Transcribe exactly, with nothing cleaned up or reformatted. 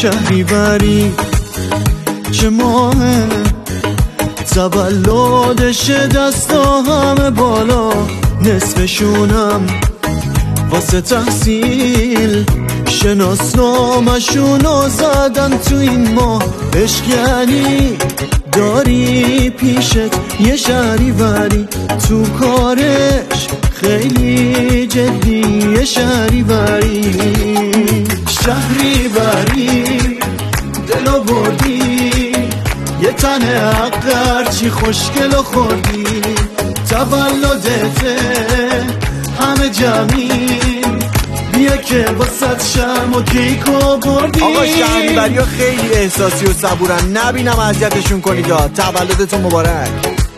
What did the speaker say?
شهریوری چه ماهه تولدش، دستا همه بالا نصفشونم واسه تحصیل، شناسنامشونو زدن تو این ماه. عشق یعنی داری پیشت یه شهریوری تو کارش خیلی جدی، یه شهریوری شهریوری دلو بردی یه تن حقر چی خوشگل و خوردی، تولدته همه جمعیم بیا که واسه شرم و کیکو بردی. آقا شهریوری ها خیلی احساسی و صبورن، نبینم اذیتشون کنید. تولدتون مبارک.